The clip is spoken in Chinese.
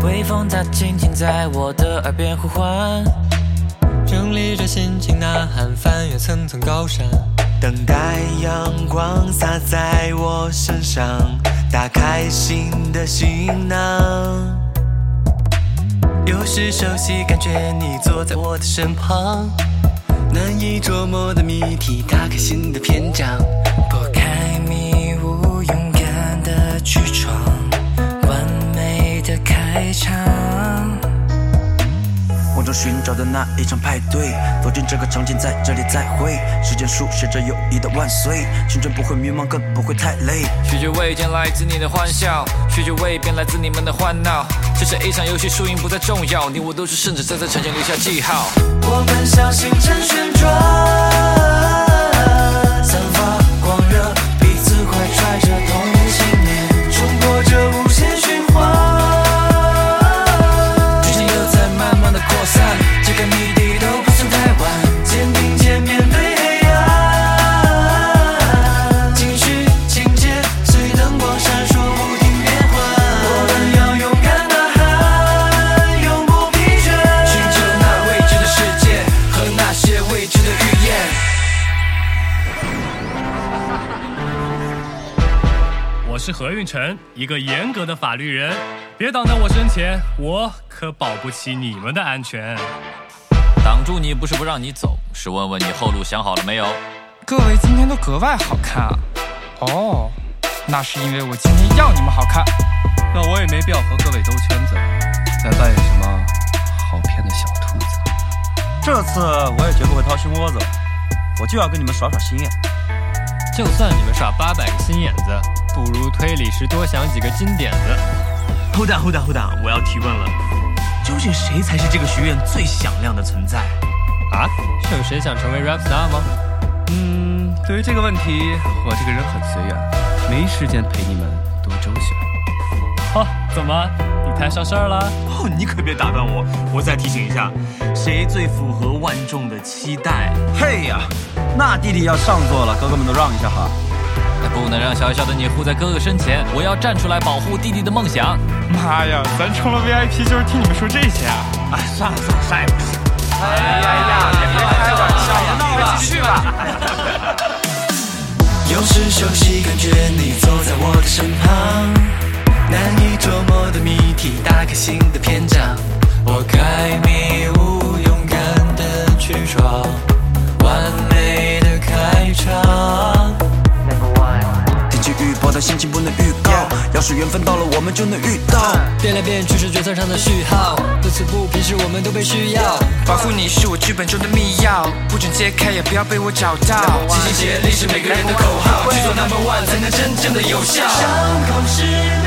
微风它轻轻在我的耳边呼唤， 整理着心情呐喊，翻越层层高山， 等待阳光洒在我身上，打开新的行囊。有时熟悉，感觉你坐在我的身旁，难以捉摸的谜题，打开新的篇章， 拨开迷雾，勇敢的去闯，完美的开场。 梦中寻找的那一场派对，走进这个场景，在这里再会。时间书写着友谊的万岁，青春不会迷茫，更不会太累。 许久未见来自你的欢笑，许久未变来自你们的欢闹。这是一场游戏，输赢不再重要，你我都是胜者，在场前留下记号。我们像星辰旋转，散发光热，彼此怀揣着同一信念，冲破这无限循环。剧情又在慢慢的扩散，揭开谜底都不算太晚，肩并肩面对黑暗，情绪情节随灯光闪烁不停变换。我们要勇敢呐喊，永不疲倦，寻求那未知的世界和那些未知的语言。 我是何运晨，一个严格的法律人，别挡在我身前，我可保不齐你们的安全。 挡住你不是不让你走，是问问你后路想好了没有。 各位今天都格外好看啊！哦，那是因为我今天要你们好看。 那我也没必要和各位兜圈子，再扮演什么好骗的小兔子。 这次我也绝不会掏心窝子，我就要跟你们耍耍心眼。 就算你们耍800个心眼子，不如推理时多想几个金点子。 Hold on， 我要提问了，究竟谁才是这个学院最响亮的存在？ 啊？是有谁想成为 rap star 吗？对于这个问题，我这个人很随缘，没时间陪你们多周旋。 怎么？你摊上事儿了？ 哦，你可别打断我，我再提醒一下，谁最符合万众的期待？嘿呀，那弟弟要上座了，哥哥们都让一下哈。 不能让小小的你护在哥哥身前，我要站出来保护弟弟的梦想。 妈呀，咱充了 VIP 就是听你们说这些啊！ 哎，算了，啥也不行。 哎呀，也别开玩笑了，闹了，继续吧。 有时熟悉，感觉你坐在我的身旁，难以捉摸的谜题，打开新的篇章， 拨开迷雾，勇敢的去闯，完美的开场。 天气预报，但心情不能预告，要是缘分到了，我们就能遇到。 变来变去是决策上的序号，乐此不疲是我们都被需要。 保护你是我剧本中的密钥，不准揭开，也不要被我找到。 齐心协力是每个人的口号，去做 No.1 才能真正的有效。伤口是